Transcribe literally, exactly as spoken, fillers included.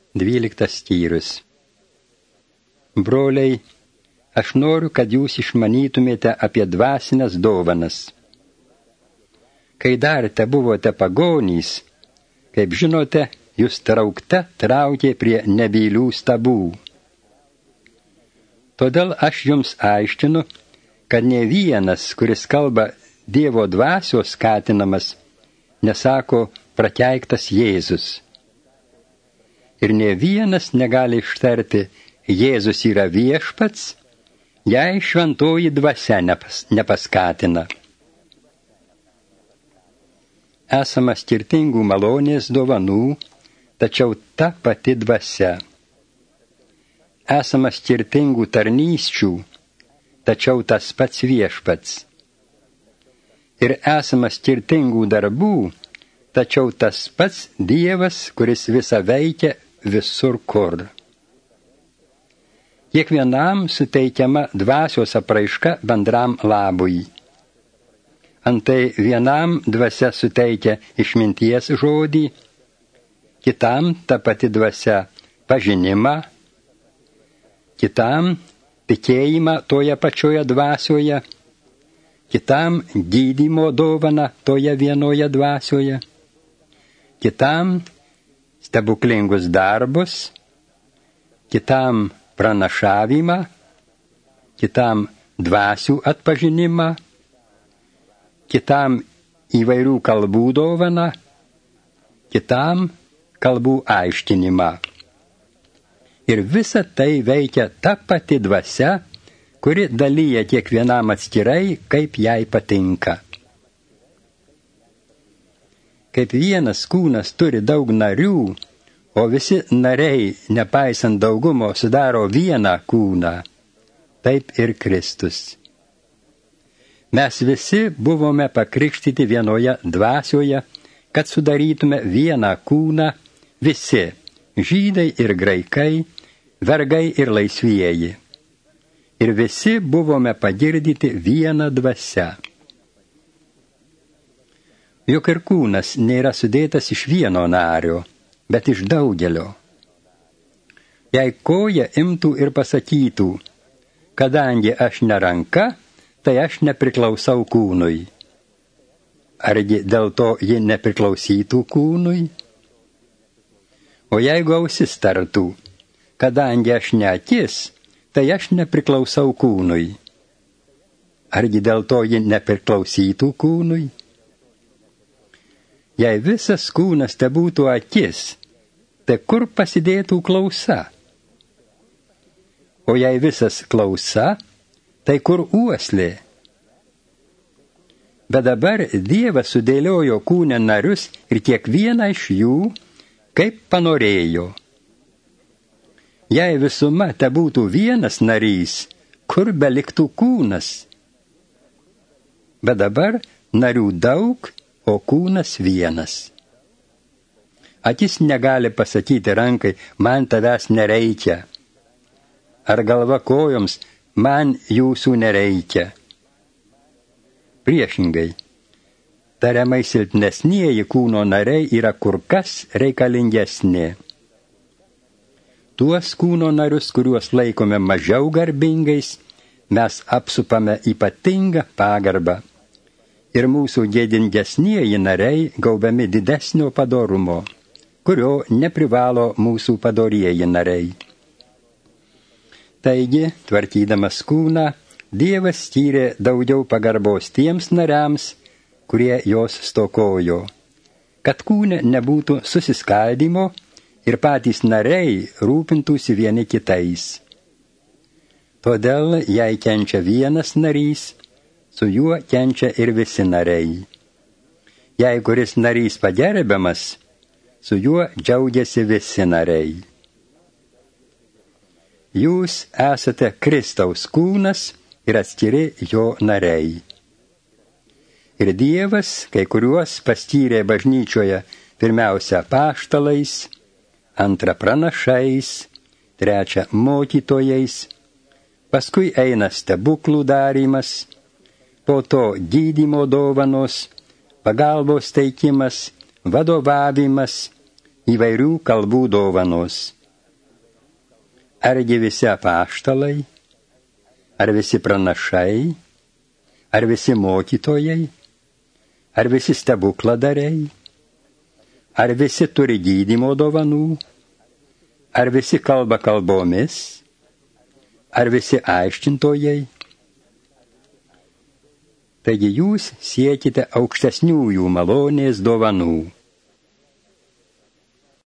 dvyliktas skyrius. Broliai, aš noriu, kad jūs išmanytumėte apie dvasinės dovanas. Kai dar te buvote pagonys, kaip žinote, jūs traukte traukė prie nebylių stabų. Todėl aš jums aiškinu, kad ne vienas, kuris kalba Dievo dvasios skatinamas, nesako prakeiktas Jėzus. Ir ne vienas negali ištarti, Jėzus yra viešpats, jei šventoji dvasia nepas, nepaskatina. Esama skirtingų malonės dovanų, tačiau ta pati dvasia. Esama skirtingų tarnysčių, tačiau tas pats viešpats. Ir esama skirtingų darbų, tačiau tas pats Dievas, kuris visą veikia visur kur. Kiekvienam suteikiama dvasios apraiška bendram labui. Antai vienam dvasia suteikia išminties žodį, kitam ta pati dvasia pažinimą, kitam tikėjimą toje pačioje dvasioje, kitam gydymo dovaną toje vienoje dvasioje, kitam stebuklingus darbus, kitam pranašavimą, kitam dvasių atpažinimą, kitam įvairių kalbų dovaną, kitam kalbų aiškinimą. Ir visa tai veikia ta pati dvasia, kuri dalyja kiekvienam atskirai, kaip jai patinka. Kaip vienas kūnas turi daug narių, o visi nariai, nepaisant daugumo, sudaro vieną kūną, taip ir Kristus. Mes visi buvome pakrikštyti vienoje dvasioje, kad sudarytume vieną kūną, visi, žydai ir graikai, vergai ir laisvieji. Ir visi buvome pagirdyti vieną dvasią. Juk ir kūnas nėra sudėtas iš vieno nario, bet iš daugelio. Jei koja imtų ir pasakytų, kadangi aš ne ranka, tai aš nepriklausau kūnui. Argi dėl to ji nepriklausytų kūnui? O jeigu ausis tartų, kadangi aš ne akis, tai aš nepriklausau kūnui. Argi dėl to ji nepriklausytų kūnui? Jei visas kūnas te būtų akis, tai kur pasidėtų klausa? O jei visas klausa, tai kur uoslė? Bet dabar Dievas sudėliojo kūne narius ir kiekvieną iš jų, kaip panorėjo. Jei visuma te būtų vienas narys, kur beliktų kūnas? Bet dabar narių daug, o kūnas vienas. Akis negali pasakyti rankai, man tavęs nereikia. Ar galva kojoms, man jūsų nereikia. Priešingai, tariamai silpnesnieji kūno nariai yra kur kas reikalingesni. Tuos kūno narius, kuriuos laikome mažiau garbingais, mes apsupame ypatingą pagarbą. Ir mūsų gėdingesnieji nariai gaubami didesnio padorumo, kurio neprivalo mūsų padorieji nariai. Taigi, tvarkydamas kūną, Dievas skyrė daugiau pagarbos tiems nariams, kurie jos stokojo, kad kūne nebūtų susiskaldimo ir patys nariai rūpintųsi vieni kitais. Todėl, jei kenčia vienas narys, su juo kenčia ir visi nariai. Jei kuris narys pagerbiamas, su juo džiaugiasi visi nariai. Jūs esate Kristaus kūnas ir atskiri jo nariai. Ir Dievas, kai kuriuos paskyrė bažnyčioje pirmiausia apaštalais, antra pranašais, trečia mokytojais, paskui eina stebuklų darymas, po to gydymo dovanos, pagalbos teikimas, vadovavimas, įvairių kalbų dovanos. Argi visi apaštalai, ar visi pranašai, ar visi mokytojai, ar visi stebukladariai, ar visi turi gydymo dovanų, ar visi kalba kalbomis, ar visi aiškintojai. Taigi jūs siekite aukštesniųjų malonės dovanų.